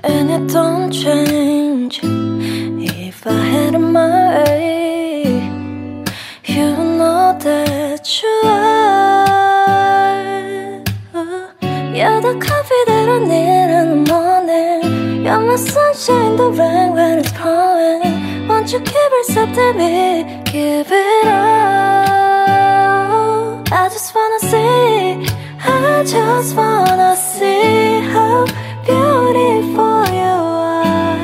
and it don't change. If I had my way, you know that you are. You're the coffee that I need in the morning. You're my sunshine, the rain when it's pouring. Won't you give yourself to me, give it all. I just wanna see how